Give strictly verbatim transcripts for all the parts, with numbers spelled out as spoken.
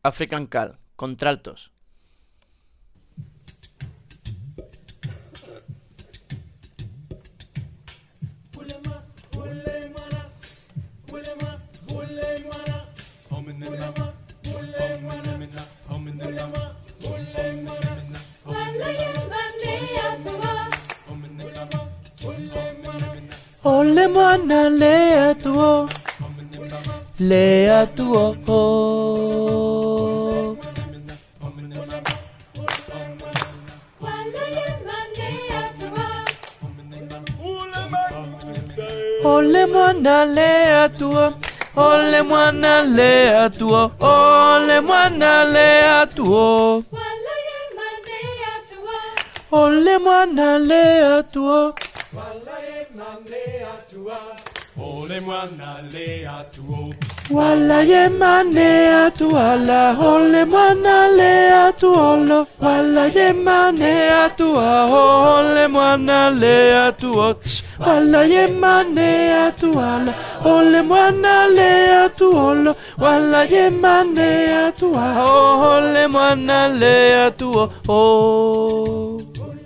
African Cal, contraltos. Ole mwana lea tuo, lea tuo. Ole mwana lea tuo, ole mwana lea tuo, ole mwana lea tuo. Ole mwana lea tuo. Ole mwana lea tuo. Wala ye manea tuala, ole mwana lea tuolo. Wala ye manea tua, ole mwana lea tuo. Wala ye manea tuala, ole mwana lea tuolo. Wala ye manea tua, ole mwana lea tuo. Oh.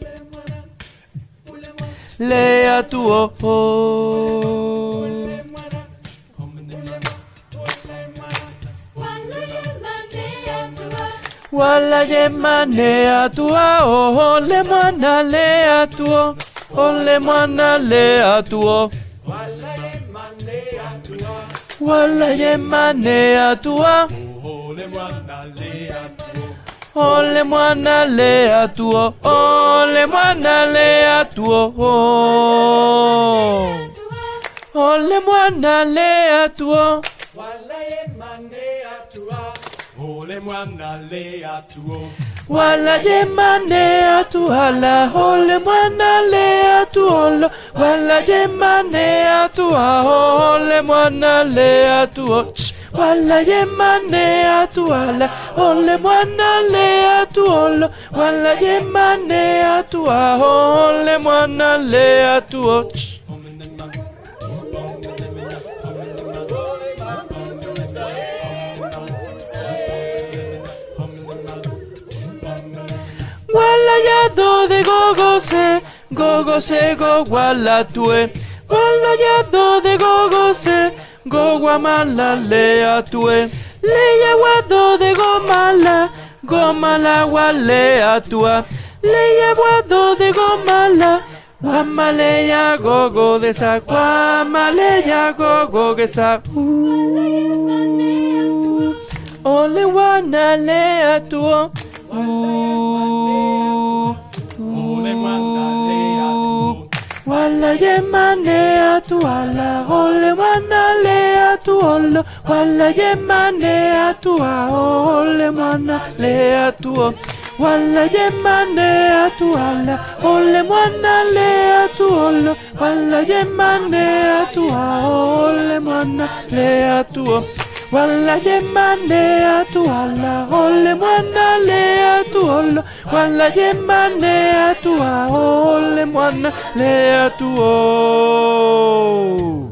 Lea tuo. Oh. Wala ye manea tua, ole mwana lea tuo, ole mwana lea tuo. Wala ye manea tua, Ole mwana lea tuo. ole mwana lea tuo, ole mwana lea tuo. Ole mwana lea tuo. Ole mwana lea tuo. Wala ye manea tuala, ole mwana lea tuolo. Wala ye manea tua, ole mwana lea tuo. Wala ye manea tuala, ole mwana lea tuolo. Wala ye manea tua, ole mwana lea tuo. Wala ya do de gogo se, gogo se go wala tue. Wala ya do de gogo se, go guamala lea tue. Leia guado de gomala, gomala walea tua. Leia guado de gomala, guamaleya gogo de sa, guamaleya gogo de sa. Uh, ole wana lea tuo. Uh, Ole mwana lea tuo. Wala ye manea tuala, ole mwana lea tuolo. Wala ye manea tua, ole mwana lea tuo. Wala ye manea tuala, ole mwana lea tuolo. Wala ye manea tua, ole mwana lea tuo. Wala ye manea tuala, ole mwana lea tuolo. Wala ye manea tua, ole mwana lea tuo.